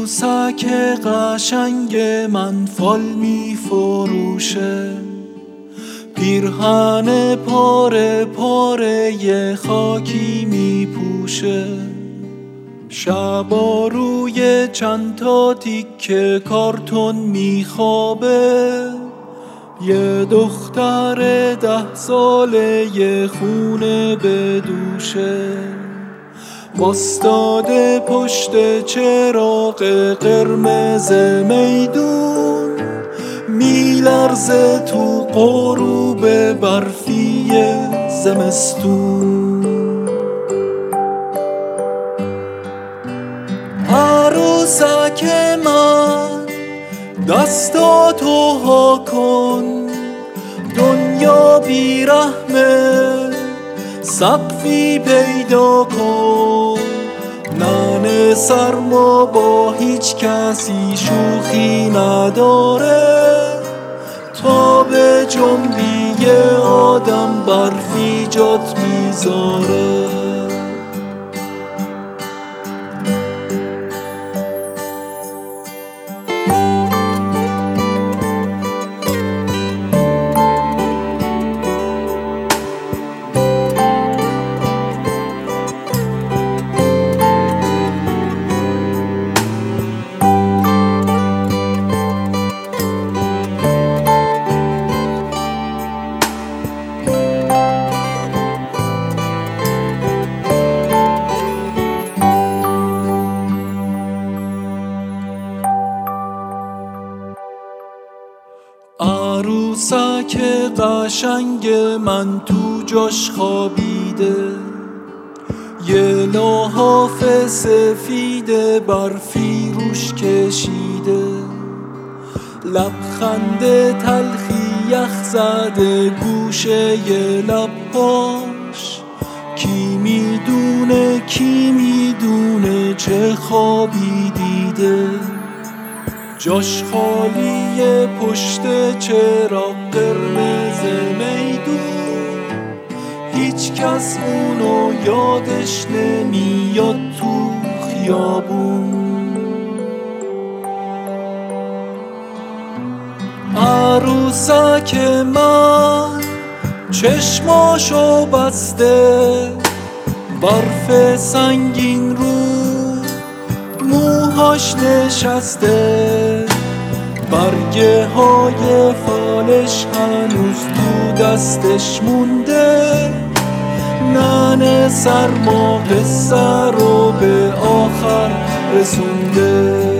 عروسک قشنگ من فال می فروشه، پیرهن پاره پاره خاکی می پوشه. شبا روی چند تا تیکه کارتون می خوابه، یه دختر 10 ساله یه خونه به دوشه. واستاده پشت چراغ قرمز میدون، میلرزه تو غروب برفی زمستون. عروسک من دستاتو ها کن، دنیا بیرحمه سقفی پیدا کن. ننه سرما با هیچ کسی شوخی نداره، تا به جنبی آدم برفی جات میذاره. عروسک قشنگ من تو جاش خوابیده، یه لحاف سفید برفی روش کشیده. لبخند تلخی یخ زده گوشه ی لباش، کی میدونه چه خوابی دیده. جاش خالیه پشت چراغ قرمز میدون، هیچ کس اونو یادش نمیاد تو خیابون. عروسک من چشماشو بسته، برف سنگین رو موهاش نشسته. برگه های فالش هنوز تو دستش مونده. ننه سرما قصه رو به آخر رسونده.